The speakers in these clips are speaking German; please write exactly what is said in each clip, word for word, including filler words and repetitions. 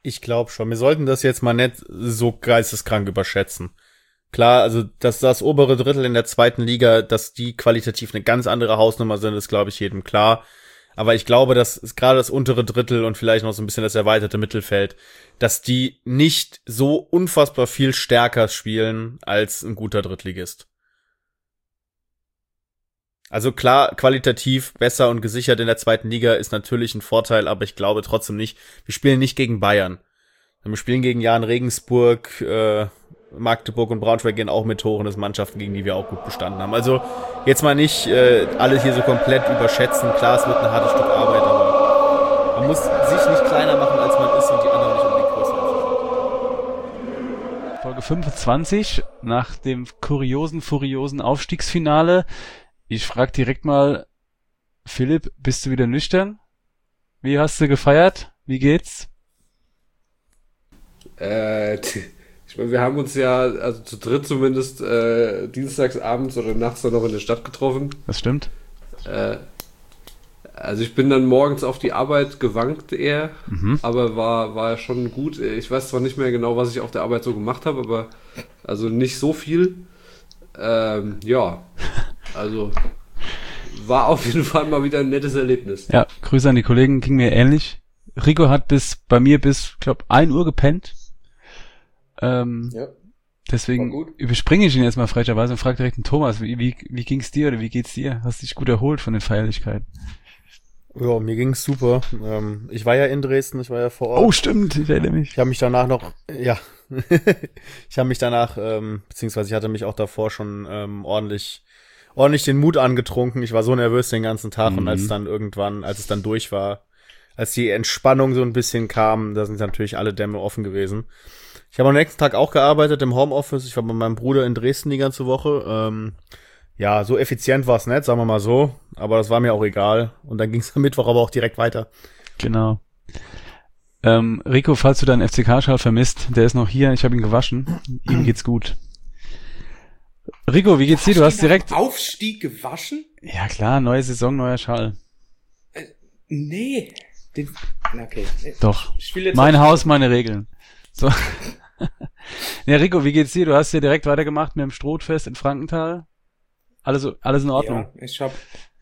Ich glaube schon. Wir sollten das jetzt mal nicht so geisteskrank überschätzen. Klar, also dass das obere Drittel in der zweiten Liga, dass die qualitativ eine ganz andere Hausnummer sind, ist, glaube ich, jedem klar. Aber ich glaube, dass gerade das untere Drittel und vielleicht noch so ein bisschen das erweiterte Mittelfeld, dass die nicht so unfassbar viel stärker spielen als ein guter Drittligist. Also klar, qualitativ besser und gesichert in der zweiten Liga ist natürlich ein Vorteil, aber ich glaube trotzdem nicht, wir spielen nicht gegen Bayern. Wir spielen gegen Jahn Regensburg, äh, Magdeburg und Braunschweig gehen auch mit hoch und das sind Mannschaften, gegen die wir auch gut bestanden haben. Also jetzt mal nicht äh, alle hier so komplett überschätzen. Klar, es wird ein hartes Stück Arbeit, aber man muss sich nicht kleiner machen, als man ist und die anderen nicht unbedingt größer als sich. Folge fünfundzwanzig, nach dem kuriosen, furiosen Aufstiegsfinale. Ich frag direkt mal, Philipp, bist du wieder nüchtern? Wie hast du gefeiert? Wie geht's? Äh, ich meine, wir haben uns ja, also zu dritt zumindest, äh, dienstags abends oder nachts dann noch in der Stadt getroffen. Das stimmt. Äh, also ich bin dann morgens auf die Arbeit gewankt eher, mhm. aber war, war schon gut. Ich weiß zwar nicht mehr genau, was ich auf der Arbeit so gemacht habe, aber also nicht so viel. Ähm, ja, also war auf jeden Fall mal wieder ein nettes Erlebnis. Ja, Grüße an die Kollegen, ging mir ähnlich. Rico hat bis bei mir bis, glaube ein Uhr gepennt. Ähm, ja, deswegen überspringe ich ihn jetzt mal frecherweise und frage direkt den Thomas, wie, wie, wie ging's dir oder wie geht's dir? Hast du dich gut erholt von den Feierlichkeiten? Ja, mir ging's super. Ähm, ich war ja in Dresden, ich war ja vor Ort. Oh, stimmt, ich erinnere mich. Ich habe mich danach noch, ja, ich habe mich danach, ähm, beziehungsweise ich hatte mich auch davor schon ähm, ordentlich, ordentlich den Mut angetrunken. Ich war so nervös den ganzen Tag mhm. und als dann irgendwann, als es dann durch war, als die Entspannung so ein bisschen kam, da sind natürlich alle Dämme offen gewesen. Ich habe am nächsten Tag auch gearbeitet im Homeoffice. Ich war bei meinem Bruder in Dresden die ganze Woche. Ähm, ja, so effizient war es nicht, sagen wir mal so. Aber das war mir auch egal. Und dann ging es am Mittwoch aber auch direkt weiter. Genau. Ähm, Rico, falls du deinen F C K-Schal vermisst, der ist noch hier. Ich habe ihn gewaschen. Ihm geht's gut. Rico, wie geht's dir? Du hast direkt... Aufstieg gewaschen? Ja klar, neue Saison, neuer Schal. Äh, nee. Den, okay. Doch. Mein Haus, meine Regeln. So. Ja, Rico, wie geht's dir? Du hast ja direkt weitergemacht mit dem Strohfest in Frankenthal. Alles, alles in Ordnung? Ja, ich hab,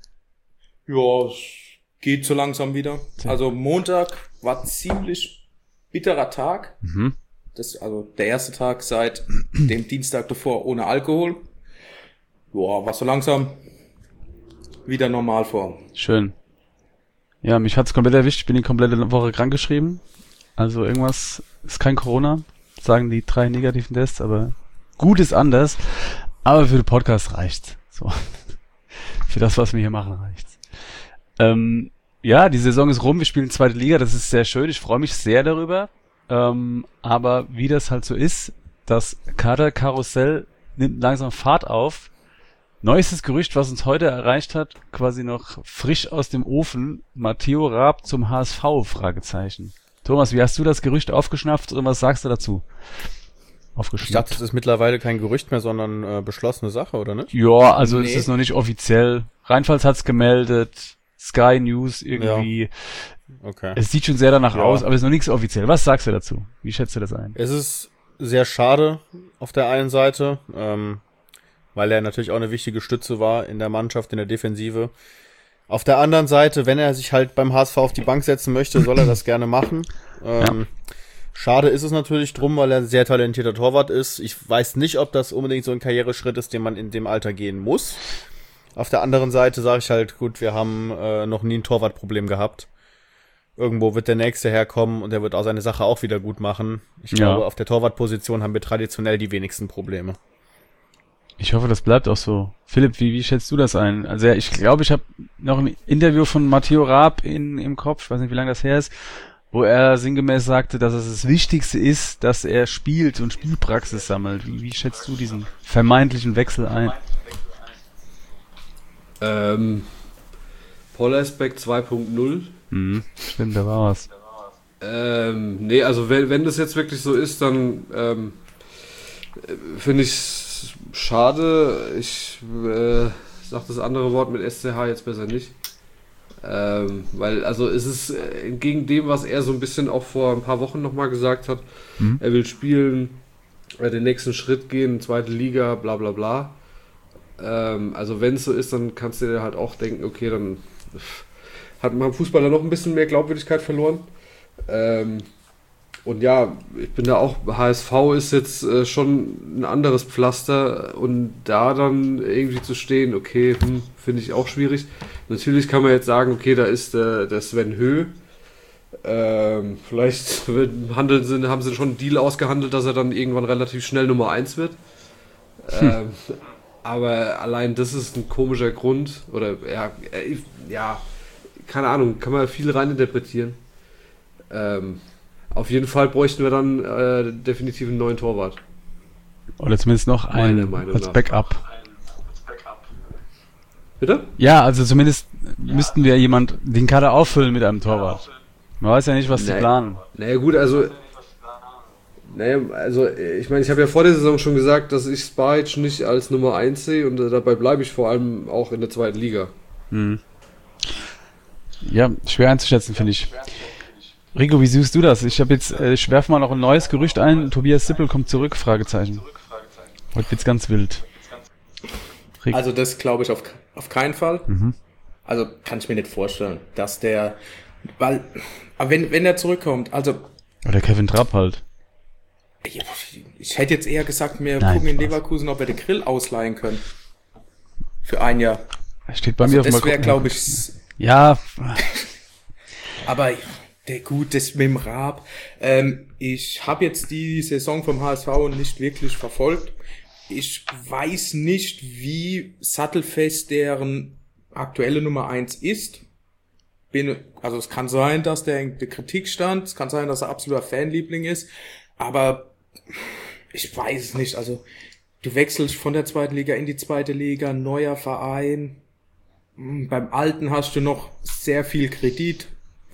ja, es geht so langsam wieder. Also Montag war ziemlich bitterer Tag. Mhm. Das, also der erste Tag seit dem Dienstag davor ohne Alkohol. Ja, war so langsam wieder normal vor. Schön. Ja, mich hat's komplett erwischt. Ich bin die komplette Woche krankgeschrieben. Also irgendwas ist kein Corona, sagen die drei negativen Tests, aber gut ist anders. Aber für den Podcast reicht's. So. Für das, was wir hier machen, reicht's. Ähm, ja, die Saison ist rum. Wir spielen zweite Liga. Das ist sehr schön. Ich freue mich sehr darüber. Ähm, aber wie das halt so ist, das Kaderkarussell nimmt langsam Fahrt auf. Neuestes Gerücht, was uns heute erreicht hat, quasi noch frisch aus dem Ofen. Matteo Raab zum H S V? Fragezeichen. Thomas, wie hast du das Gerücht aufgeschnappt und was sagst du dazu? Ich dachte, das ist mittlerweile kein Gerücht mehr, sondern äh, beschlossene Sache, oder nicht? Ja, also nee. Es ist noch nicht offiziell. Rheinpfalz hat's gemeldet, Sky News irgendwie. Ja. Okay. Es sieht schon sehr danach ja. aus, aber es ist noch nichts offiziell. Was sagst du dazu? Wie schätzt du das ein? Es ist sehr schade auf der einen Seite, ähm, weil er natürlich auch eine wichtige Stütze war in der Mannschaft, in der Defensive. Auf der anderen Seite, wenn er sich halt beim H S V auf die Bank setzen möchte, soll er das gerne machen. Ähm, ja. Schade ist es natürlich drum, weil er ein sehr talentierter Torwart ist. Ich weiß nicht, ob das unbedingt so ein Karriereschritt ist, den man in dem Alter gehen muss. Auf der anderen Seite sage ich halt, gut, wir haben äh, noch nie ein Torwartproblem gehabt. Irgendwo wird der Nächste herkommen und der wird auch seine Sache auch wieder gut machen. Ich ja. glaube, auf der Torwartposition haben wir traditionell die wenigsten Probleme. Ich hoffe, das bleibt auch so. Philipp, wie, wie schätzt du das ein? Also ja, ich glaube, ich habe noch ein Interview von Matteo Raab in, im Kopf, ich weiß nicht, wie lange das her ist, wo er sinngemäß sagte, dass es das Wichtigste ist, dass er spielt und Spielpraxis sammelt. Wie, wie schätzt du diesen vermeintlichen Wechsel ein? Ähm, Pollersbeck zwei Punkt null. Mhm, stimmt, da war was. Ähm, nee, also wenn, wenn das jetzt wirklich so ist, dann ähm, finde ich schade. Ich äh, sag das andere Wort mit S C H jetzt besser nicht. Ähm, weil, also es ist äh, entgegen dem, was er so ein bisschen auch vor ein paar Wochen nochmal gesagt hat, mhm. er will spielen, äh, den nächsten Schritt gehen, zweite Liga, bla bla bla. Ähm, also wenn es so ist, dann kannst du dir halt auch denken, okay, dann hat man Fußballer noch ein bisschen mehr Glaubwürdigkeit verloren. Ähm, und ja, ich bin da auch, H S V ist jetzt äh, schon ein anderes Pflaster und da dann irgendwie zu stehen, okay, hm, finde ich auch schwierig. Natürlich kann man jetzt sagen, okay, da ist äh, der Sven Höh. Ähm, vielleicht handeln sie, haben sie schon einen Deal ausgehandelt, dass er dann irgendwann relativ schnell Nummer eins wird. Hm. Ähm, aber allein das ist ein komischer Grund. Oder ja, äh, ja, keine Ahnung, kann man viel reininterpretieren. Ähm, auf jeden Fall bräuchten wir dann äh, definitiv einen neuen Torwart. Oder zumindest noch einen als Backup. Bitte? Ja, also zumindest müssten wir jemand den Kader auffüllen mit einem Torwart. Man weiß ja nicht, was sie naja, planen. Naja gut, also naja, also ich meine, ich habe ja vor der Saison schon gesagt, dass ich Spajic nicht als Nummer eins sehe und äh, dabei bleibe ich vor allem auch in der zweiten Liga. Hm. Ja, schwer einzuschätzen, finde ich. Rico, wie siehst du das? Ich habe jetzt, äh, ich werfe mal noch ein neues Gerücht ein. Tobias Sippel kommt zurück, Fragezeichen. Heute wird's ganz wild. Rico. Also das glaube ich auf, auf keinen Fall. Mhm. Also kann ich mir nicht vorstellen, dass der, weil, aber wenn, wenn er zurückkommt, also. Oder Kevin Trapp halt. Ich, ich hätte jetzt eher gesagt, wir Nein, gucken in Leverkusen, ob wir den Grill ausleihen können. Für ein Jahr. Er steht bei also mir auf dem Das wäre, glaube ich. Ja. Aber der gut, das mit dem Raab. Ähm, ich habe jetzt die Saison vom H S V nicht wirklich verfolgt. Ich weiß nicht, wie sattelfest deren aktuelle Nummer eins ist. Bin, also es kann sein, dass der in der Kritik stand. Es kann sein, dass er absoluter Fanliebling ist. Aber ich weiß es nicht. Also du wechselst von der zweiten Liga in die zweite Liga, neuer Verein. Beim Alten hast du noch sehr viel Kredit.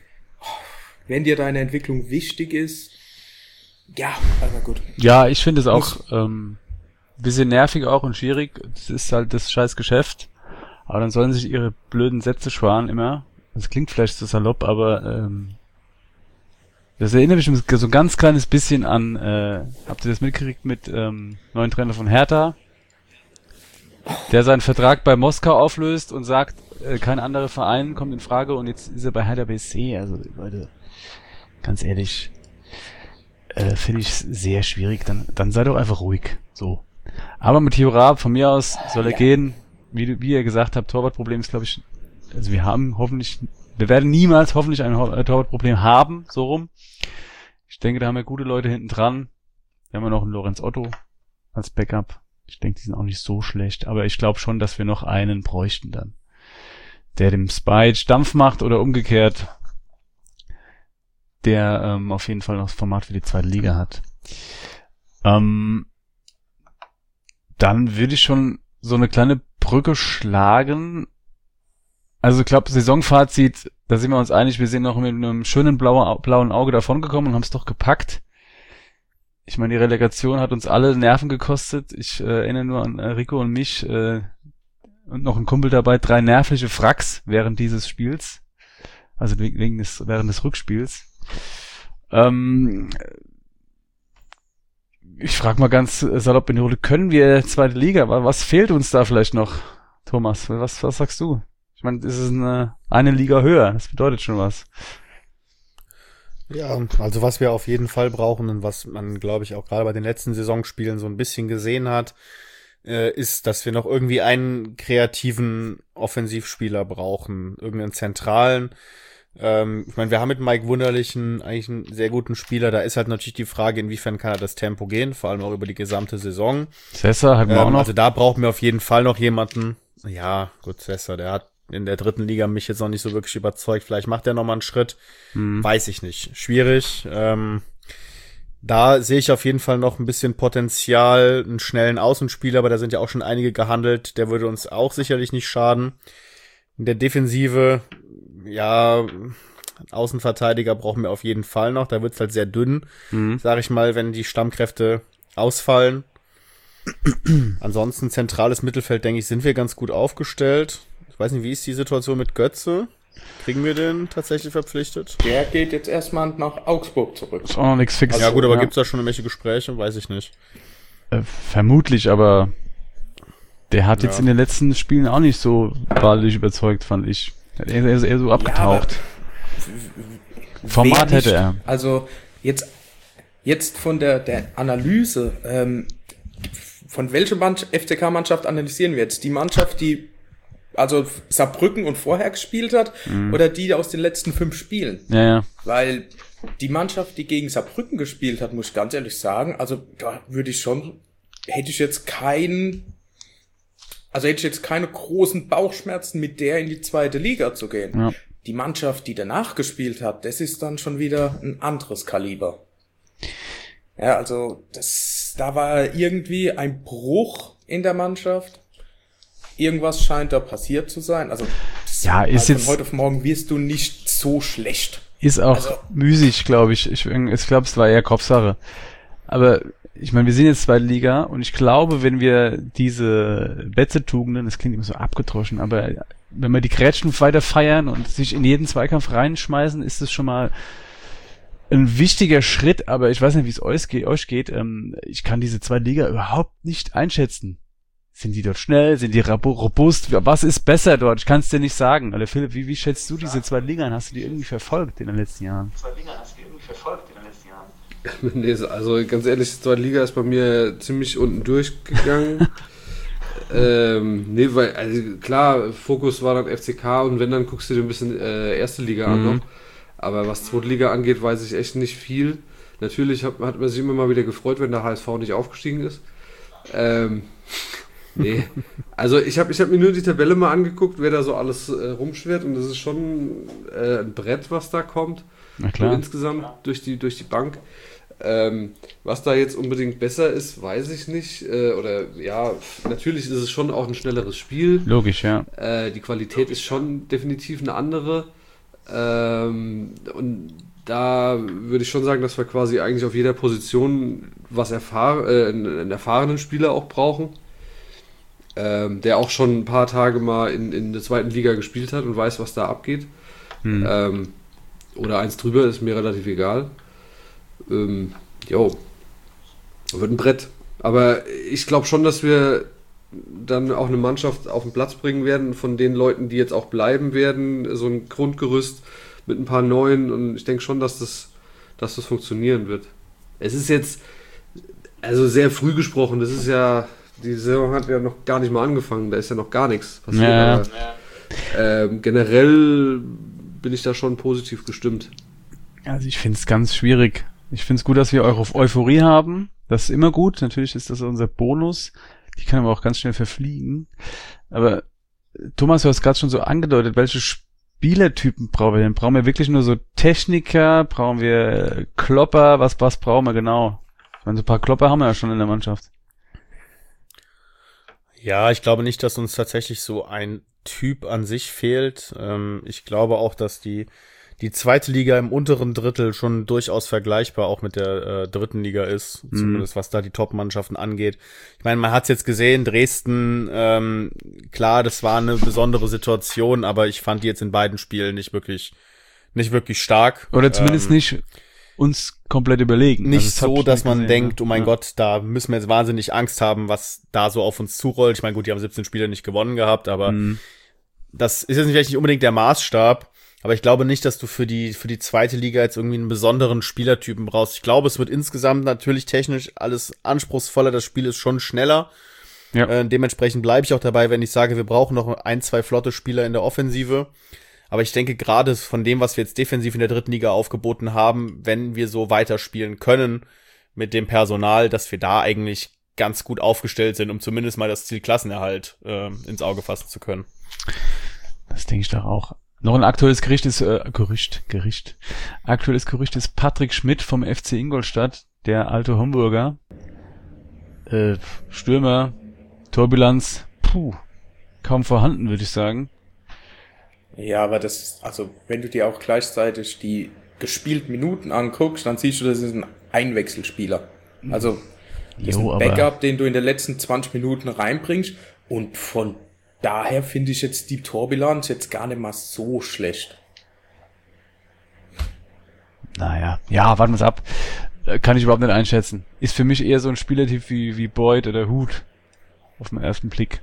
Wenn dir deine Entwicklung wichtig ist, ja, aber gut. Ja, ich finde es auch ähm, ein bisschen nervig auch und schwierig. Das ist halt das scheiß Geschäft. Aber dann sollen sich ihre blöden Sätze sparen immer. Das klingt vielleicht so salopp, aber ähm, das erinnert mich so ein ganz kleines bisschen an, äh, habt ihr das mitgekriegt mit ähm, neuen Trainer von Hertha? Der seinen Vertrag bei Moskau auflöst und sagt, äh, kein anderer Verein kommt in Frage und jetzt ist er bei Hertha B S C. Also Leute, ganz ehrlich, äh, finde ich sehr schwierig. Dann, dann sei doch einfach ruhig. So. Aber mit Raab, von mir aus soll er gehen. Wie, wie ihr gesagt habt, Torwartproblem ist, glaube ich, also wir haben hoffentlich, wir werden niemals hoffentlich ein Torwartproblem haben, so rum. Ich denke, da haben wir gute Leute hinten dran. Wir haben ja noch einen Lorenz Otto als Backup. Ich denke, die sind auch nicht so schlecht, aber ich glaube schon, dass wir noch einen bräuchten dann, der dem Spajic Dampf macht oder umgekehrt, der ähm, auf jeden Fall noch das Format für die zweite Liga hat. Ähm, dann würde ich schon so eine kleine Brücke schlagen. Also ich glaube, Saisonfazit, da sind wir uns einig, wir sind noch mit einem schönen blauen, blauen Auge davongekommen und haben es doch gepackt. Ich meine, die Relegation hat uns alle Nerven gekostet. Ich äh, erinnere nur an äh, Rico und mich äh, und noch ein Kumpel dabei, drei nervliche Fracks während dieses Spiels. Also wegen des, während des Rückspiels. Ähm, ich frage mal ganz salopp in die Runde, können wir zweite Liga? Was fehlt uns da vielleicht noch, Thomas? Was, was sagst du? Ich meine, das ist eine, eine Liga höher. Das bedeutet schon was. Ja, also was wir auf jeden Fall brauchen und was man, glaube ich, auch gerade bei den letzten Saisonspielen so ein bisschen gesehen hat, äh, ist, dass wir noch irgendwie einen kreativen Offensivspieler brauchen, irgendeinen zentralen. Ähm, ich meine, wir haben mit Mike Wunderlich einen, eigentlich einen sehr guten Spieler. Da ist halt natürlich die Frage, inwiefern kann er das Tempo gehen, vor allem auch über die gesamte Saison. Sessa hatten wir ähm, auch noch. Also da brauchen wir auf jeden Fall noch jemanden. Ja, gut, Sessa, der hat in der dritten Liga mich jetzt noch nicht so wirklich überzeugt. Vielleicht macht er noch mal einen Schritt. Hm. Weiß ich nicht. Schwierig. Ähm, da sehe ich auf jeden Fall noch ein bisschen Potenzial, einen schnellen Außenspieler, aber da sind ja auch schon einige gehandelt. Der würde uns auch sicherlich nicht schaden. In der Defensive, ja, Außenverteidiger brauchen wir auf jeden Fall noch. Da wird's halt sehr dünn, hm. sag ich mal, wenn die Stammkräfte ausfallen. Ansonsten zentrales Mittelfeld, denke ich, sind wir ganz gut aufgestellt. Ich weiß nicht, wie ist die Situation mit Götze? Kriegen wir den tatsächlich verpflichtet? Der geht jetzt erstmal nach Augsburg zurück. Ist auch noch nichts fix. Ja gut, aber ja. gibt's da schon irgendwelche Gespräche? Weiß ich nicht. Äh, vermutlich, aber der hat Ja. jetzt in den letzten Spielen auch nicht so wahrlich überzeugt, fand ich. Er ist eher so abgetaucht. Ja, Format Wer nicht? hätte er. Also jetzt, jetzt von der, der Analyse, ähm, von welcher Mannschaft, F C K-Mannschaft analysieren wir jetzt? Die Mannschaft, die also Saarbrücken und vorher gespielt hat, Mhm. oder die aus den letzten fünf Spielen? Ja, ja. Weil die Mannschaft, die gegen Saarbrücken gespielt hat, muss ich ganz ehrlich sagen, also da würde ich schon, hätte ich jetzt keinen, also hätte ich jetzt keine großen Bauchschmerzen, mit der in die zweite Liga zu gehen. Ja. Die Mannschaft, die danach gespielt hat, das ist dann schon wieder ein anderes Kaliber. Ja, also das, da war irgendwie ein Bruch in der Mannschaft. Irgendwas scheint da passiert zu sein. Also das- Ja, ist also jetzt- von heute auf morgen wirst du nicht so schlecht. Ist auch Also- müßig, glaube ich. Ich, ich glaube, es war eher Kopfsache. Aber ich meine, wir sind jetzt zweite Liga und ich glaube, wenn wir diese Betze-Tugenden, das klingt immer so abgedroschen, aber wenn wir die Grätschen weiter feiern und sich in jeden Zweikampf reinschmeißen, ist es schon mal ein wichtiger Schritt, aber ich weiß nicht, wie es euch geht. Euch geht. Ähm, ich kann diese zweite Liga überhaupt nicht einschätzen. Sind die dort schnell? Sind die rabo- robust? Was ist besser dort? Ich kann es dir nicht sagen. Oder Philipp, wie, wie schätzt du diese zweite Liga ein? Hast du die irgendwie verfolgt in den letzten Jahren? Nee, also ganz ehrlich, die zweite Liga ist bei mir ziemlich unten durchgegangen. ähm, nee, weil, also klar, Fokus war dann F C K und wenn, dann guckst du dir ein bisschen äh, erste Liga an Mhm. noch. Aber was zweite Liga angeht, weiß ich echt nicht viel. Natürlich hat, hat man sich immer mal wieder gefreut, wenn der H S V nicht aufgestiegen ist. Ähm, nee, also ich habe ich hab mir nur die Tabelle mal angeguckt, wer da so alles äh, rumschwirrt und das ist schon äh, ein Brett, was da kommt. Na So klar. insgesamt durch die, durch die Bank. Ähm, was da jetzt unbedingt besser ist, weiß ich nicht. Äh, oder ja, natürlich ist es schon auch ein schnelleres Spiel. Logisch, ja. Äh, die Qualität ist schon definitiv eine andere. Ähm, und da würde ich schon sagen, dass wir quasi eigentlich auf jeder Position was erfahr äh, einen, einen erfahrenen Spieler auch brauchen. Ähm, der auch schon ein paar Tage mal in, in der zweiten Liga gespielt hat und weiß, was da abgeht. Hm. Ähm, oder eins drüber, ist mir relativ egal. Ähm, jo, wird ein Brett. Aber ich glaube schon, dass wir dann auch eine Mannschaft auf den Platz bringen werden, von den Leuten, die jetzt auch bleiben werden, so ein Grundgerüst mit ein paar neuen und ich denke schon, dass das, dass das funktionieren wird. Es ist jetzt also sehr früh gesprochen, das ist ja, die Saison hat ja noch gar nicht mal angefangen, da ist ja noch gar nichts passiert, Ja. aber ähm, generell bin ich da schon positiv gestimmt. Also ich finde es ganz schwierig. Ich finde es gut, dass wir eure Euphorie haben. Das ist immer gut. Natürlich ist das unser Bonus. Die kann aber auch ganz schnell verfliegen. Aber äh, Thomas, du hast gerade schon so angedeutet, welche Spielertypen brauchen wir denn? Brauchen wir wirklich nur so Techniker? Brauchen wir äh, Klopper? Was, was brauchen wir genau? Ich meine, so ein paar Klopper haben wir ja schon in der Mannschaft. Ja, ich glaube nicht, dass uns tatsächlich so ein Typ an sich fehlt. Ähm, ich glaube auch, dass die die zweite Liga im unteren Drittel schon durchaus vergleichbar auch mit der äh, dritten Liga ist, Mhm. zumindest was da die Top-Mannschaften angeht. Ich meine, man hat es jetzt gesehen, Dresden, ähm, klar, das war eine besondere Situation, aber ich fand die jetzt in beiden Spielen nicht wirklich nicht wirklich stark. Oder zumindest ähm, nicht uns komplett überlegen. Nicht Also das hab so, ich dass nicht man gesehen, denkt, ja. oh mein Ja. Gott, da müssen wir jetzt wahnsinnig Angst haben, was da so auf uns zurollt. Ich meine, gut, die haben siebzehn Spiele nicht gewonnen gehabt, aber Mhm. das ist jetzt vielleicht nicht unbedingt der Maßstab. Aber ich glaube nicht, dass du für die für die zweite Liga jetzt irgendwie einen besonderen Spielertypen brauchst. Ich glaube, es wird insgesamt natürlich technisch alles anspruchsvoller. Das Spiel ist schon schneller. Ja. Äh, dementsprechend bleibe ich auch dabei, wenn ich sage, wir brauchen noch ein, zwei flotte Spieler in der Offensive. Aber ich denke, gerade von dem, was wir jetzt defensiv in der dritten Liga aufgeboten haben, wenn wir so weiterspielen können mit dem Personal, dass wir da eigentlich ganz gut aufgestellt sind, um zumindest mal das Ziel Klassenerhalt äh, ins Auge fassen zu können. Das denke ich doch auch. Noch ein aktuelles Gericht ist, äh, Gerücht, Gericht. Aktuelles Gerücht ist Patrick Schmidt vom F C Ingolstadt, der alte Homburger. Äh, Stürmer, Torbilanz, puh, kaum vorhanden, würde ich sagen. Ja, aber das, also wenn du dir auch gleichzeitig die gespielten Minuten anguckst, dann siehst du, das ist ein Einwechselspieler. Also das ist Jo, ein aber- Backup, den du in den letzten zwanzig Minuten reinbringst und von daher finde ich jetzt die Torbilanz jetzt gar nicht mal so schlecht. Naja, ja, warten wir es ab. Kann ich überhaupt nicht einschätzen. Ist für mich eher so ein Spielertyp wie, wie Boyd oder Huth. Auf den ersten Blick.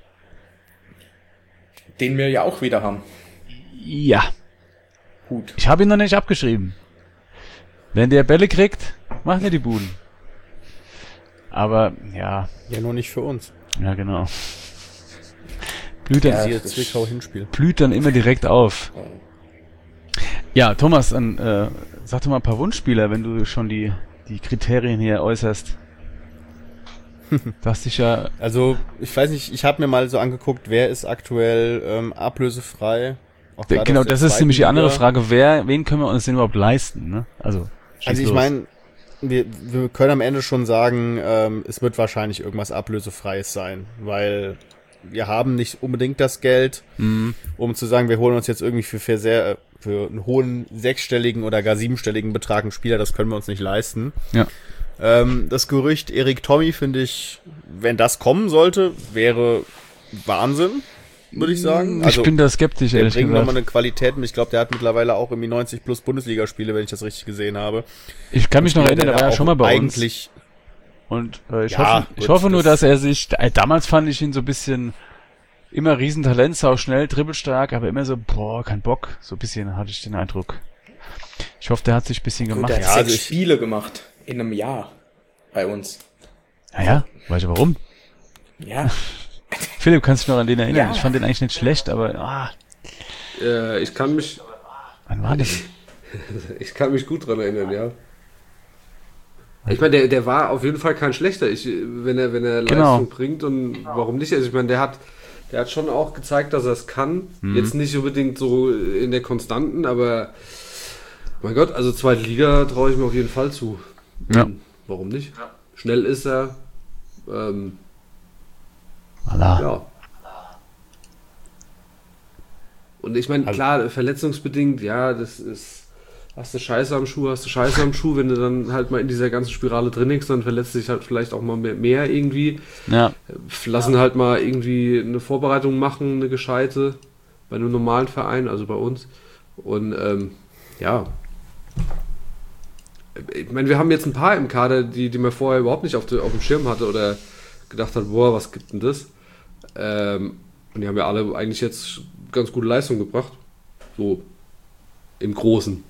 Den wir ja auch wieder haben. Ja. Gut. Ich habe ihn noch nicht abgeschrieben. Wenn der Bälle kriegt, macht er die Buden. Aber, ja. Ja, nur nicht für uns. Ja, genau. Blüht dann, Ja, ja, jetzt Zwickau hinspiel. blüht dann immer direkt auf. Ja, Thomas, dann, äh, sag doch mal ein paar Wunschspieler, wenn du schon die, die Kriterien hier äußerst. Du hast dich ja... Also, ich weiß nicht, ich habe mir mal so angeguckt, wer ist aktuell ähm, ablösefrei. Auch D- gerade genau, aus der das ist zweiten nämlich die andere Liga. Frage. Wer, wen können wir uns denn überhaupt leisten? Ne? Also, schieß Also ich los. meine, wir, wir können am Ende schon sagen, ähm, es wird wahrscheinlich irgendwas Ablösefreies sein, weil wir haben nicht unbedingt das Geld, Mhm. um zu sagen, wir holen uns jetzt irgendwie für, für sehr für einen hohen sechsstelligen oder gar siebenstelligen Betrag einen Spieler, das können wir uns nicht leisten. Ja. Ähm, das Gerücht Erik Tommy finde ich, wenn das kommen sollte, wäre Wahnsinn, würde ich sagen. Ich bin da skeptisch, Der ehrlich bringt gesagt. nochmal eine Qualität mit. Ich glaube, der hat mittlerweile auch irgendwie neunzig plus Bundesligaspiele, wenn ich das richtig gesehen habe. Ich kann mich noch erinnern, der war ja auch schon mal bei uns. eigentlich Und äh, ich, Ja, hoffe, ich gut, hoffe nur, das- dass er sich... Äh, damals fand ich ihn so ein bisschen... Immer Riesentalent, sau schnell, dribbelstark, aber immer so, boah, kein Bock. So ein bisschen hatte ich den Eindruck. Ich hoffe, der hat sich ein bisschen Gut, gemacht. der hat Ja, sechs also ich- Spiele gemacht in einem Jahr bei uns. Naja, weißt du warum? Ja, Philipp, kannst du dich noch an den erinnern? Ja. Ich fand den eigentlich nicht schlecht, aber ah, Äh, ich kann mich, wann war das? ich kann mich gut dran erinnern, ja. Ich meine, der, der war auf jeden Fall kein schlechter, ich, wenn er, wenn er Genau. Leistung bringt und warum nicht? Also ich meine, der hat, der hat schon auch gezeigt, dass er es kann. Mhm. Jetzt nicht unbedingt so in der Konstanten, aber mein Gott, also zweite Liga traue ich mir auf jeden Fall zu. Ja. Und warum nicht? Schnell ist er. Ähm, Voilà. ja. Und ich meine, Also- klar, verletzungsbedingt, ja, das ist. Hast du Scheiße am Schuh, hast du Scheiße am Schuh, wenn du dann halt mal in dieser ganzen Spirale drin liegst, dann verletzt dich halt vielleicht auch mal mehr, mehr irgendwie. Ja, Lassen halt mal irgendwie eine Vorbereitung machen, eine gescheite, bei einem normalen Verein, also bei uns. Und ähm, ja. Ich meine, wir haben jetzt ein paar im Kader, die, die man vorher überhaupt nicht auf, de, auf dem Schirm hatte oder gedacht hat, boah, was gibt denn das? Ähm, und die haben ja alle eigentlich jetzt ganz gute Leistung gebracht. So im Großen.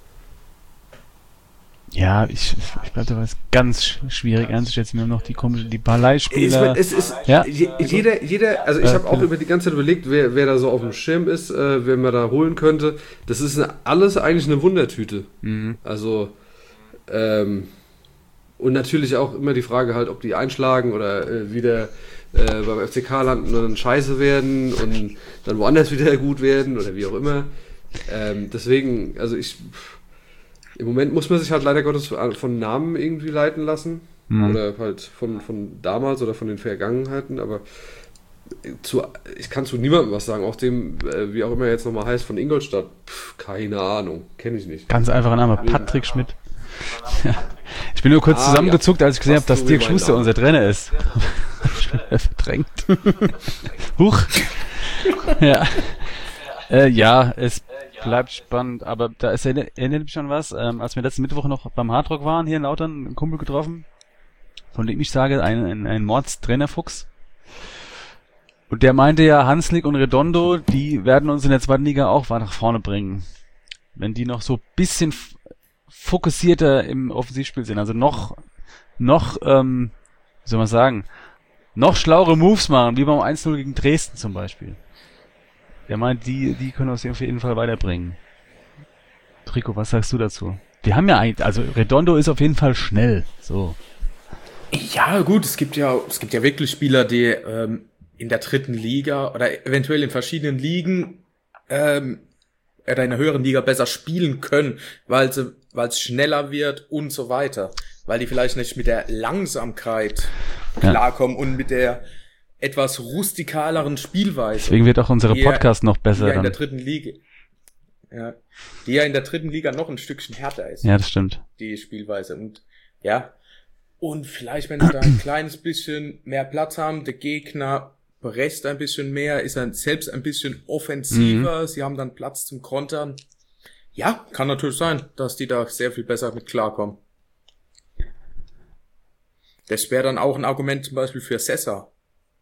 ja, ich, ich glaube, da war es ganz sch- schwierig einzuschätzen. Wir haben noch die komische, die paar Ich Leihspieler. mein, es ist Ja. je, jeder, jeder, also ich Ja, habe auch genau. über die ganze Zeit überlegt, wer, wer da so auf dem Schirm ist, äh, wer man da holen könnte. Das ist eine, alles eigentlich eine Wundertüte. Mhm. Also ähm, und natürlich auch immer die Frage halt, ob die einschlagen oder äh, wieder äh, beim F C K landen und dann scheiße werden und dann woanders wieder gut werden oder wie auch immer. Ähm, deswegen, also ich im Moment muss man sich halt leider Gottes von Namen irgendwie leiten lassen. Mhm. Oder halt von, von damals oder von den Vergangenheiten, aber zu, ich kann zu niemandem was sagen, auch dem, äh, wie auch immer er jetzt nochmal heißt, von Ingolstadt. Pff, keine Ahnung, kenne ich nicht. Ganz einfacher Name, Patrick Schmidt. Ja. Ich bin nur kurz Ah, zusammengezuckt, als ich gesehen habe, Fast dass so wie Dirk mein Schuster Name. unser Trainer ist. Schon wieder verdrängt. Huch. Ja. Äh, ja, es bleibt spannend, aber da ist, erinnert mich an was, ähm, als wir letzten Mittwoch noch beim Hardrock waren, hier in Lautern, einen Kumpel getroffen, von dem ich sage, ein, ein, ein Mordstrainerfuchs. Und der meinte ja, Hanslik und Redondo, die werden uns in der zweiten Liga auch weiter nach vorne bringen. Wenn die noch so ein bisschen f- fokussierter im Offensivspiel sind, also noch, noch, ähm, wie soll man sagen, noch schlauere Moves machen, wie beim eins null gegen Dresden zum Beispiel. Der meint, die, die können uns auf jeden Fall weiterbringen. Trico, was sagst du dazu? Wir haben ja eigentlich, also Redondo ist auf jeden Fall schnell, so. Ja, gut, es gibt ja, es gibt ja wirklich Spieler, die ähm, in der dritten Liga oder eventuell in verschiedenen Ligen ähm, oder in einer höheren Liga besser spielen können, weil sie, weil es schneller wird und so weiter, weil die vielleicht nicht mit der Langsamkeit Ja. klarkommen und mit der etwas rustikaleren Spielweise. Deswegen wird auch unsere Die ja- Podcast noch die besser ja in dann. der dritten Liga, ja, die ja in der dritten Liga noch ein Stückchen härter ist. Ja, das stimmt. Die Spielweise. Und ja, und vielleicht, wenn sie da ein kleines bisschen mehr Platz haben, der Gegner Brest ein bisschen mehr, ist dann selbst ein bisschen offensiver, mhm. sie haben dann Platz zum Kontern. Ja, kann natürlich sein, dass die da sehr viel besser mit klarkommen. Das wäre dann auch ein Argument zum Beispiel für Sessa.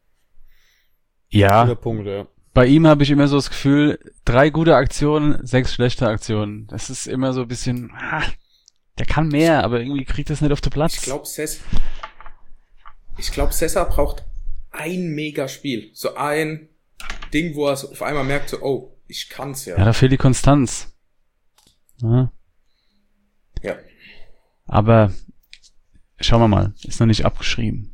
Ja, Punkt, ja. Bei ihm habe ich immer so das Gefühl, drei gute Aktionen, sechs schlechte Aktionen. Das ist immer so ein bisschen, ah, der kann mehr, aber irgendwie kriegt das nicht auf den Platz. Ich glaube, Sessa, ich glaube, Sessa braucht ein Megaspiel. So ein Ding, wo er so auf einmal merkt, so, oh, ich kann's ja. Ja, da fehlt die Konstanz. Ja. Ja. Aber schauen wir mal, ist noch nicht abgeschrieben.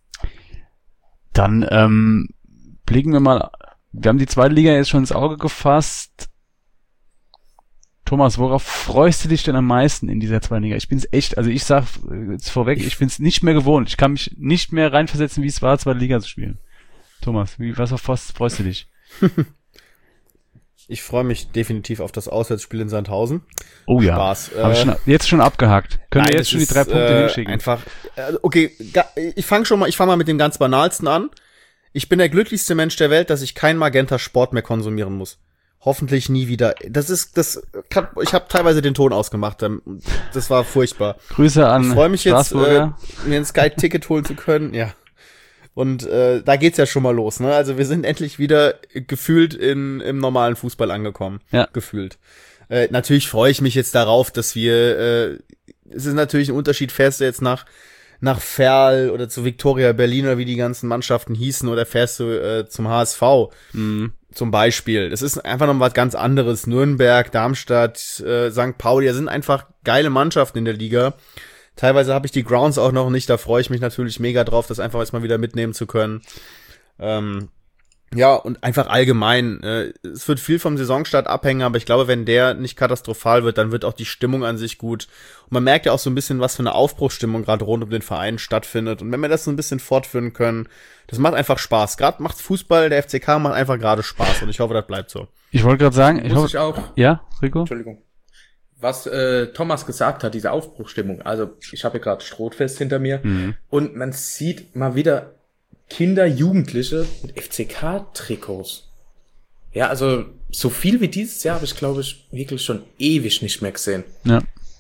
Dann ähm, blicken wir mal, wir haben die zweite Liga jetzt schon ins Auge gefasst. Thomas, worauf freust du dich denn am meisten in dieser zweiten Liga? Ich bin's echt, also ich sag jetzt vorweg, ich bin's nicht mehr gewohnt. Ich kann mich nicht mehr reinversetzen, wie es war, zweite Liga zu spielen. Thomas, wie, was auf was freust du dich? Ich freue mich definitiv auf das Auswärtsspiel in Sandhausen. Oh ja, Spaß. Hab ich schon, jetzt schon abgehakt. Können Nein, wir jetzt schon die drei ist, Punkte äh, hinschicken? Einfach, äh, okay, ga, ich fange schon mal, ich fange mal mit dem ganz banalsten an. Ich bin der glücklichste Mensch der Welt, dass ich kein Magenta Sport mehr konsumieren muss. Hoffentlich nie wieder. Das ist, das kann, ich habe teilweise den Ton ausgemacht. Das war furchtbar. Grüße an Ich freue mich jetzt, äh, Straßburger. mir ein Sky-Ticket holen zu können. Ja. Und äh, da geht's ja schon mal los. Ne? Also wir sind endlich wieder gefühlt in im normalen Fußball angekommen. Ja. Gefühlt. Äh, natürlich freue ich mich jetzt darauf, dass wir. Äh, es ist natürlich ein Unterschied. Fährst du jetzt nach nach Ferl oder zu Viktoria Berlin oder wie die ganzen Mannschaften hießen oder fährst du äh, zum H S V Mhm. zum Beispiel. Das ist einfach noch was ganz anderes. Nürnberg, Darmstadt, äh, Sankt Pauli, da sind einfach geile Mannschaften in der Liga. Teilweise habe ich die Grounds auch noch nicht, da freue ich mich natürlich mega drauf, das einfach jetzt mal wieder mitnehmen zu können. Ähm, ja, und einfach allgemein, äh, es wird viel vom Saisonstart abhängen, aber ich glaube, wenn der nicht katastrophal wird, dann wird auch die Stimmung an sich gut. Und man merkt ja auch so ein bisschen, was für eine Aufbruchsstimmung gerade rund um den Verein stattfindet. Und wenn wir das so ein bisschen fortführen können, das macht einfach Spaß. Gerade macht Fußball, der F C K macht einfach gerade Spaß und ich hoffe, das bleibt so. Ich wollte gerade sagen, ich Muss hoffe, ich auch. ja, Rico? Entschuldigung. Was äh, Thomas gesagt hat, diese Aufbruchstimmung. Also ich habe ja gerade Strohfest hinter mir Mhm. und man sieht mal wieder Kinder, Jugendliche mit F C K-Trikots. Ja, also so viel wie dieses Jahr habe ich, glaube ich, wirklich schon ewig nicht mehr gesehen. Ja.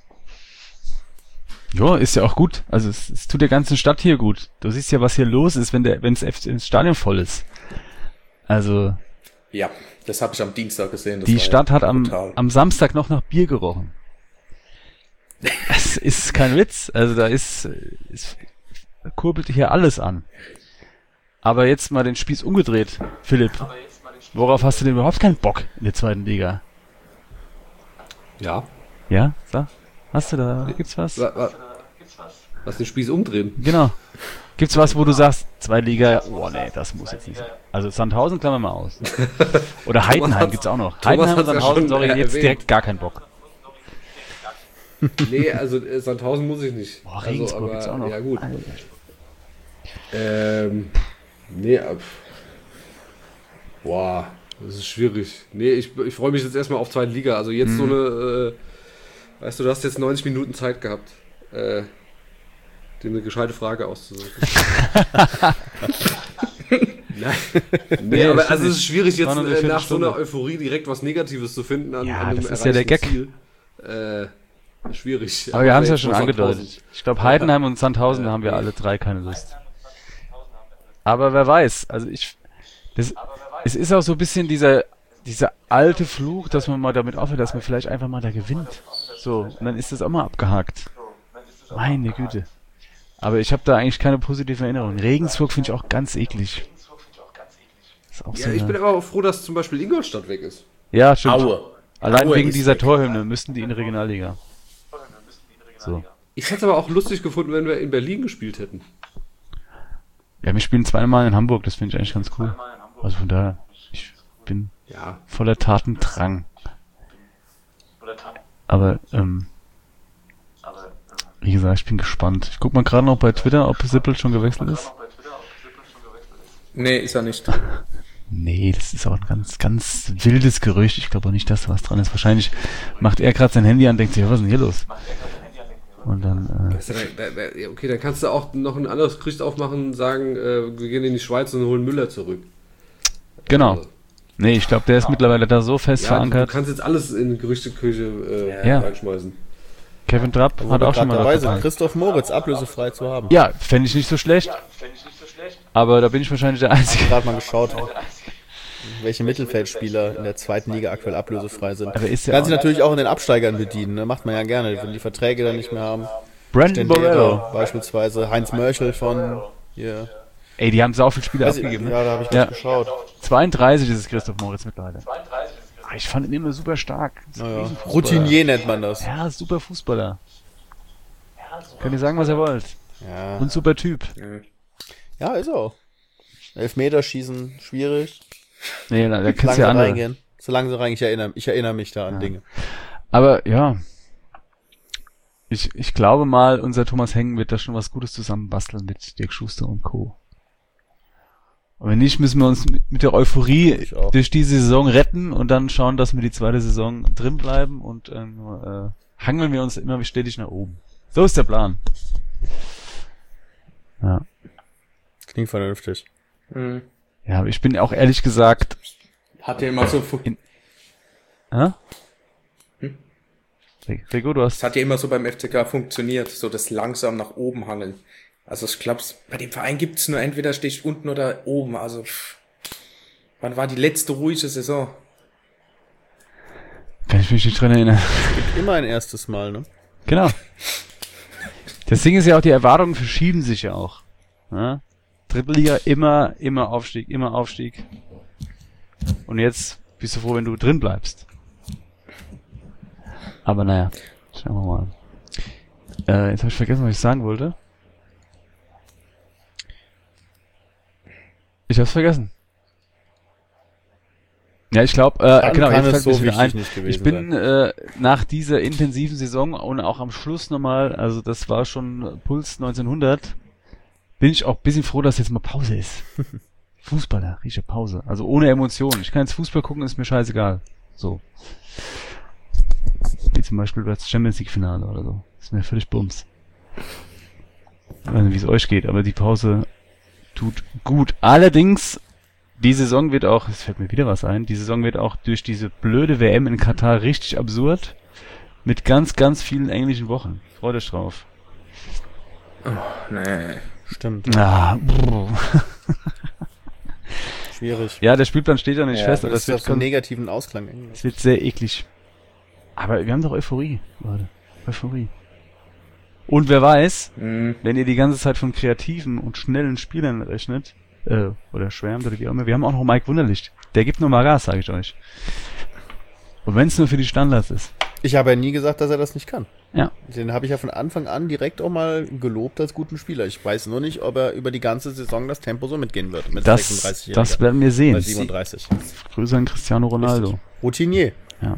Ja, ist ja auch gut. Also es, es tut der ganzen Stadt hier gut. Du siehst ja, was hier los ist, wenn der, wenn das Stadion voll ist. Also Ja, das habe ich am Dienstag gesehen. Das die war Stadt ja hat am, brutal. am Samstag noch nach Bier gerochen. Das ist kein Witz. Also da ist, ist kurbelt hier alles an. Aber jetzt mal den Spieß umgedreht, Philipp. Worauf hast du denn überhaupt keinen Bock in der zweiten Liga? Ja. Ja, sag. Hast du da, gibt's was? Wa- wa- Lass den Spieß umdrehen. Genau. Gibt's was, wo du sagst, zweite Liga, oh nee, das muss jetzt nicht sein. Also Sandhausen klammern wir mal aus. Oder Heidenheim hat's- gibt's auch noch. Thomas Heidenheim und hat's ja Sandhausen, schon sorry, jetzt erwähnt. direkt gar keinen Bock. Nee, also äh, Sandhausen muss ich nicht. Boah, Regensburg also, gibt's auch noch. Ja gut. Alter. Ähm, nee, ab. Boah, das ist schwierig. Nee, ich, ich freue mich jetzt erstmal auf zweite Liga. Also jetzt Mhm. so eine, äh, weißt du, du hast jetzt neunzig Minuten Zeit gehabt, äh, dir eine gescheite Frage auszusuchen. Nein. Nee, Nee, aber stimmt also es ist nicht. schwierig jetzt War nur eine äh, nach so Viertelstunde. einer Euphorie direkt was Negatives zu finden an, Ja, an einem das ist ja der erreichten Gag. Ziel. Äh, schwierig. Aber wir haben es ja jetzt schon nur angedeutet. Sandhausen. Ich glaube, Heidenheim und Sandhausen, da haben wir alle drei keine Lust. Aber wer weiß, also ich, das, es ist auch so ein bisschen dieser, dieser alte Fluch, dass man mal damit aufhört, dass man vielleicht einfach mal da gewinnt. So, und dann ist das auch mal abgehakt. Meine Güte. Aber ich habe da eigentlich keine positiven Erinnerungen. Regensburg finde ich auch ganz eklig. Ist auch Ja, so ich eine- bin aber auch froh, dass zum Beispiel Ingolstadt weg ist. ja, stimmt. Aue. Allein Aue wegen ist dieser weg. Torhymne müssten die in die Regionalliga. So. Ich hätte es aber auch lustig gefunden, wenn wir in Berlin gespielt hätten. Ja, wir spielen zweimal in Hamburg, das finde ich eigentlich ganz cool. Also von daher, ich bin Ja. voller Tatendrang. Aber, ähm, wie gesagt, ich bin gespannt. Ich guck mal gerade noch bei Twitter, ob Sippel schon gewechselt ist. Nee, ist er nicht. Nee, das ist auch ein ganz, ganz wildes Gerücht. Ich glaube auch nicht, dass da was dran ist. Wahrscheinlich macht er gerade sein Handy an und denkt sich, ja, was ist denn hier los? Und dann, äh okay, dann kannst du auch noch ein anderes Gerücht aufmachen und sagen, äh, wir gehen in die Schweiz und holen Müller zurück. Genau. Also, nee, ich glaube, der ist mittlerweile da so fest ja, verankert. Du kannst jetzt alles in die Gerüchteküche äh, ja. reinschmeißen. Kevin Trapp Wo hat wir auch schon mal dabei dabei. sind, Christoph Moritz ablösefrei zu haben. Ja, fände ich nicht so schlecht. Aber da bin ich wahrscheinlich der Ich Einzige. habe gerade mal geschaut, welche Mittelfeldspieler in der zweiten Liga aktuell ablösefrei sind. Aber ist ja Kann auch- sich natürlich auch in den Absteigern bedienen, ne? Macht man ja gerne, wenn die Verträge dann nicht mehr haben. Brandon Borrello. Stendera beispielsweise, Heinz Mörchel von hier. Ey, die haben sau viele Spieler Weiß ich, abgegeben. ja, Ne? da habe ich Ja. ja. geschaut. zweiunddreißig ist es Christoph Moritz mittlerweile. Ah, ich fand ihn immer super stark. So ein Naja. Riesenfußballer. Routinier nennt man das. Ja, super Fußballer. Könnt ihr sagen, was ihr wollt. Ja, Und super Typ. ja ist auch. Elfmeterschießen, schwierig. Nee, da, da kannst du Langsam ja andere. reingehen. So langsam reingehen, ich erinnere, ich erinnere mich da an Ja. Dinge. Aber ja, ich, ich glaube mal, unser Thomas Hengen wird da schon was Gutes zusammenbasteln mit Dirk Schuster und Co. Und wenn nicht, müssen wir uns mit, mit der Euphorie Ich auch. durch diese Saison retten und dann schauen, dass wir die zweite Saison drin bleiben und ähm, äh, hangeln wir uns immer wie stetig nach oben. So ist der Plan. Ja. Klingt vernünftig. Mhm. Ja, aber ich bin auch ehrlich gesagt. Hat ja immer so, fu- Hä? Hm? Rico, du hast. es hat ja immer so beim F C K funktioniert, so das langsam nach oben hangeln. Also ich glaube, bei dem Verein gibt's nur entweder stehst unten oder oben. Also pff. Wann war die letzte ruhige Saison? Kann ich mich nicht dran erinnern. Immer ein erstes Mal, ne? Genau. Das Ding ist ja auch, die Erwartungen verschieben sich ja auch. Ja? Dritte Liga immer, immer Aufstieg, immer Aufstieg. Und jetzt bist du froh, wenn du drin bleibst. Aber naja, schauen wir mal. Äh, jetzt habe ich vergessen, was ich sagen wollte. Ich hab's vergessen. Ja, ich glaube, äh, Dann genau, kann jetzt es fällt so mir wieder ein. wichtig nicht gewesen Ich bin äh, nach dieser intensiven Saison und auch am Schluss nochmal, also das war schon Puls neunzehnhundert, bin ich auch ein bisschen froh, dass jetzt mal Pause ist. Fußballer, rieche Pause. Also ohne Emotionen. Ich kann jetzt Fußball gucken, ist mir scheißegal. So. Wie zum Beispiel das Champions League Finale oder so. Ist mir völlig bums. Ich weiß nicht, wie es euch geht, aber die Pause tut gut. Allerdings, die Saison wird auch, es fällt mir wieder was ein, die Saison wird auch durch diese blöde W M in Katar richtig absurd. Mit ganz, ganz vielen englischen Wochen. Freut euch drauf. Nee. Stimmt. Ah, brr. Schwierig. Ja, der Spielplan steht ja nicht Ja, fest, aber das das wird, hat so einen negativen Ausklang. das wird sehr eklig. Aber wir haben doch Euphorie, Leute. Euphorie. Und wer weiß, Mhm. wenn ihr die ganze Zeit von kreativen und schnellen Spielern rechnet, äh, oder schwärmt oder wie auch immer, wir haben auch noch Mike Wunderlich. Der gibt nur mal Gas, sage ich euch. Und wenn es nur für die Standards ist. Ich habe ja nie gesagt, dass er das nicht kann. Ja. Den habe ich ja von Anfang an direkt auch mal gelobt als guten Spieler. Ich weiß nur nicht, ob er über die ganze Saison das Tempo so mitgehen wird. Mit Das, sechsunddreißig das werden wir sehen. Bei siebenunddreißig. Grüße an Cristiano Ronaldo. Routinier. Ja.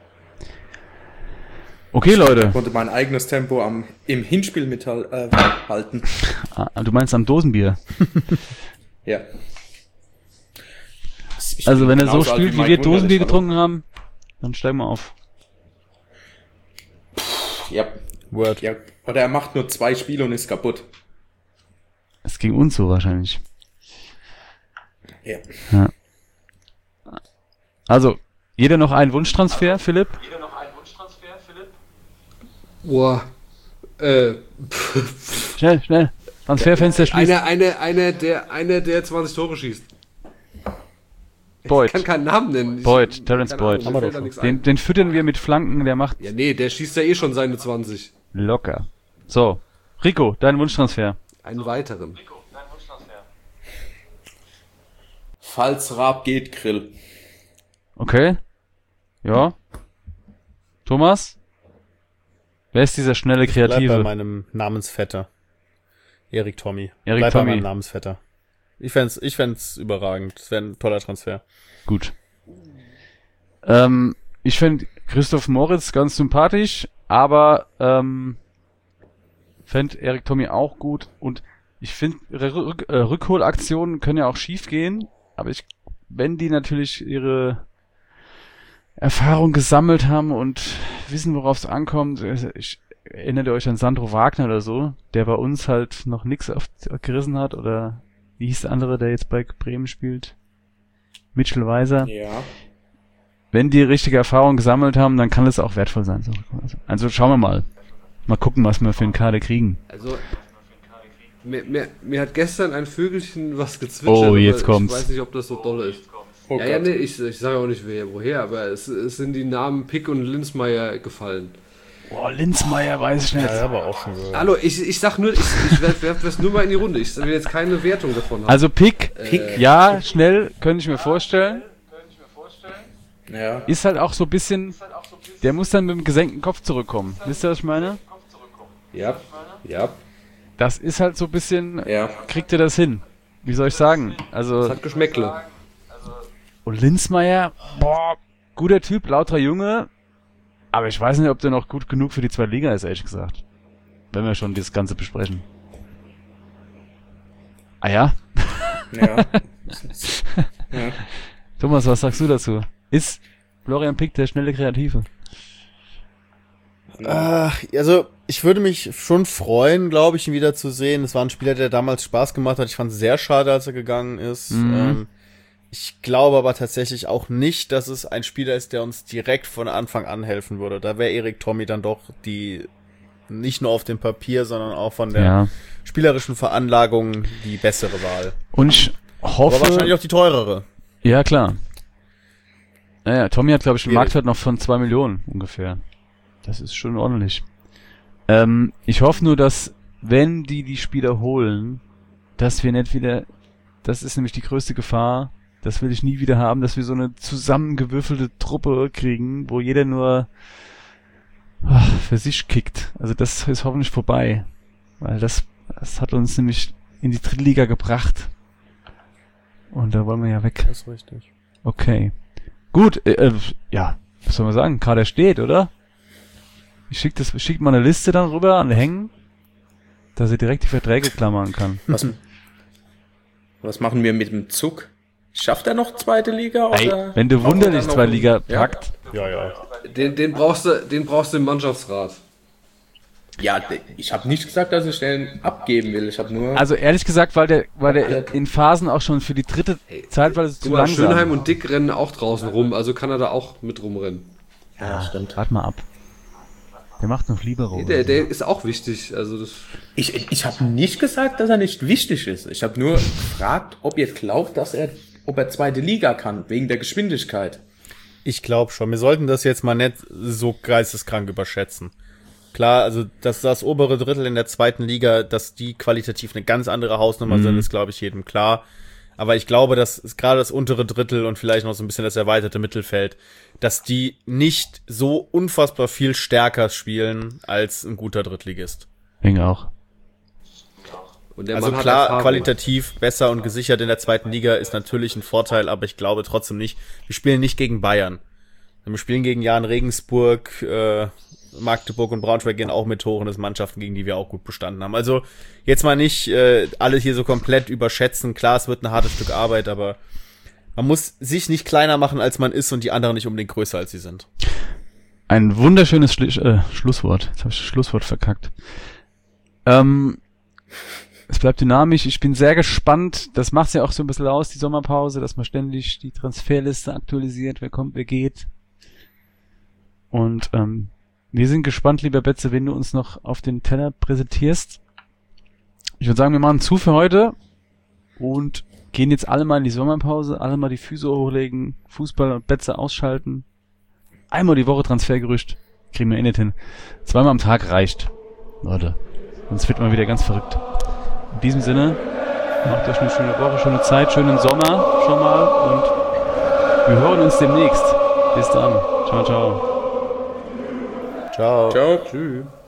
Okay, Leute. Konnte mein eigenes Tempo am, im Hinspiel mithalten. Äh, halten. Ah, du meinst am Dosenbier. Ja. Ich Also bin wenn er so genauso alt spielt, wie Mike wir Wunderlich, Dosenbier hallo. getrunken haben, dann steigen wir auf. Ja. Word. ja. Oder er macht nur zwei Spiele und ist kaputt. Es ging uns so wahrscheinlich. Ja. Also, jeder noch einen Wunschtransfer, Philipp? Boah. Äh, Schnell, schnell. Transferfenster schließt. einer, einer, einer, der, einer, der zwanzig Tore schießt. Boyd. Ich kann keinen Namen nennen. Ich- Boyd, Terence keine Ahnung, Boyd. mir Haben wir fällt doch da nichts Den, ein. den füttern wir mit Flanken, der macht Ja, nee, der schießt ja eh schon seine zwanzig. locker. So, Rico, dein Wunschtransfer. Einen weiteren. Falls Raab geht, Grill. Okay. Ja. Thomas? Wer ist dieser schnelle Bleib bei Kreative? meinem Namensvetter. Erik Tommy. Erik Bleib Tommy. bei meinem Namensvetter. Ich fänd's, ich fänd's überragend. Das wäre ein toller Transfer. Gut. Ähm, ich finde Christoph Moritz ganz sympathisch, aber ähm, fände Erik Tommy auch gut. Und ich finde, Rück, äh, Rückholaktionen können ja auch schief gehen, aber ich, wenn die natürlich ihre Erfahrung gesammelt haben und wissen, worauf es ankommt, ich, erinnert ihr euch an Sandro Wagner oder so, der bei uns halt noch nix auf, gerissen hat, oder wie hieß der andere, der jetzt bei Bremen spielt? Mitchell Weiser. Ja. Wenn die richtige Erfahrung gesammelt haben, dann kann es auch wertvoll sein. Also schauen wir mal. Mal gucken, was wir für einen Kader kriegen. Also, mir, mir, mir hat gestern ein Vögelchen was gezwitschert. Oh, jetzt kommt's. Ich weiß nicht, ob das so doll ist. Oh ja, ja, nee, ich, ich sage auch nicht wer, woher, aber es, es sind die Namen Pick und Linsmeier gefallen. Boah, Linsmeier weiß ich nicht. Ja, aber auch schon so. Hallo, ich, ich sag nur, ich, ich werfe das nur mal in die Runde. Ich will jetzt keine Wertung davon haben. Also Pick, Pick. ja, schnell, könnte ich mir vorstellen. Ja. Ist halt auch so ein bisschen, der muss dann mit dem gesenkten Kopf zurückkommen. Wisst ihr, was ich meine? Ja, ja. Das ist halt so ein bisschen, Ja. kriegt ihr das hin? Wie soll ich sagen? Also, Das hat Geschmäckle. und Linsmeier, boah, guter Typ, lauter Junge, aber ich weiß nicht, ob der noch gut genug für die zweite Liga ist, ehrlich gesagt. Wenn wir schon das Ganze besprechen. Ah ja? Ja. Ja. Thomas, was sagst du dazu? Ist Florian Pick der schnelle Kreative? Ach, also ich würde mich schon freuen, glaube ich, ihn wieder zu sehen. Es war ein Spieler, der damals Spaß gemacht hat. Ich fand es sehr schade, als er gegangen ist. Mhm. Ähm, ich glaube aber tatsächlich auch nicht, dass es ein Spieler ist, der uns direkt von Anfang an helfen würde. Da wäre Erik Thommy dann doch die, nicht nur auf dem Papier, sondern auch von der Ja. spielerischen Veranlagung die bessere Wahl. Und ich Aber hoffe... wahrscheinlich auch die teurere. Ja, klar. Naja, Tommy hat, glaube ich, einen Schwierig. Marktwert noch von zwei Millionen ungefähr. Das ist schon ordentlich. Ähm, ich hoffe nur, dass, wenn die die Spieler holen, dass wir nicht wieder, das ist nämlich die größte Gefahr, das will ich nie wieder haben, dass wir so eine zusammengewürfelte Truppe kriegen, wo jeder nur ach, für sich kickt. Also das ist hoffentlich vorbei. Weil das, das hat uns nämlich in die dritte Liga gebracht. Und da wollen wir ja weg. Das ist richtig. Okay. Gut, äh, äh, ja, was soll man sagen? Kader steht, oder? Ich schick das, schickt mal eine Liste dann rüber an Hängen, dass er direkt die Verträge klammern kann. Was, was machen wir mit dem Zug? Schafft er noch zweite Liga? Ey, Oder wenn du braucht er wunderlich dann noch- zwei Liga Ja? packt, Ja, ja. Den, den, brauchst du, den brauchst du im Mannschaftsrat. Ja, de- ich habe nicht gesagt, dass ich Stellen abgeben will. Ich habe nur... also ehrlich gesagt, weil der, weil der in Phasen auch schon für die dritte zeitweise zu Guck mal, langsam. Schönheim und Dick rennen auch draußen rum, also kann er da auch mit rumrennen. ja, stimmt. Warte mal ab. Der macht noch Libero. Der, der ist auch wichtig, also das... Ich, ich, ich habe nicht gesagt, dass er nicht wichtig ist. Ich habe nur gefragt, ob ihr glaubt, dass er, ob er zweite Liga kann, wegen der Geschwindigkeit. Ich glaube schon. Wir sollten das jetzt mal nicht so geisteskrank überschätzen. Klar, also dass das obere Drittel in der zweiten Liga, dass die qualitativ eine ganz andere Hausnummer Mhm. sind, ist, glaube ich, jedem klar. Aber ich glaube, dass es gerade das untere Drittel und vielleicht noch so ein bisschen das erweiterte Mittelfeld, dass die nicht so unfassbar viel stärker spielen als ein guter Drittligist. Ich denke auch. Und der Also Mann hat klar, Erfahrung. qualitativ besser und gesichert in der zweiten Liga ist natürlich ein Vorteil, aber ich glaube trotzdem nicht, wir spielen nicht gegen Bayern. Wir spielen gegen Jan Regensburg, äh, Magdeburg und Braunschweig gehen auch mit Toren, das Mannschaften, gegen die wir auch gut bestanden haben. Also jetzt mal nicht äh, alle hier so komplett überschätzen. Klar, es wird ein hartes Stück Arbeit, aber man muss sich nicht kleiner machen, als man ist und die anderen nicht unbedingt größer, als sie sind. Ein wunderschönes Schli äh, Schlusswort. Jetzt habe ich das Schlusswort verkackt. Ähm, es bleibt dynamisch. Ich bin sehr gespannt. Das macht's ja auch so ein bisschen aus, die Sommerpause, dass man ständig die Transferliste aktualisiert. Wer kommt, wer geht. Und ähm, wir sind gespannt, lieber Betze, wenn du uns noch auf den Teller präsentierst. Ich würde sagen, wir machen zu für heute und gehen jetzt alle mal in die Sommerpause, alle mal die Füße hochlegen, Fußball und Betze ausschalten. Einmal die Woche Transfergerücht, kriegen wir eh nicht hin. Zweimal am Tag reicht, Leute. Sonst wird man wieder ganz verrückt. In diesem Sinne, macht euch eine schöne Woche, schöne Zeit, schönen Sommer schon mal und wir hören uns demnächst. Bis dann. Ciao, ciao. Ciao. Ciao. Tschüss.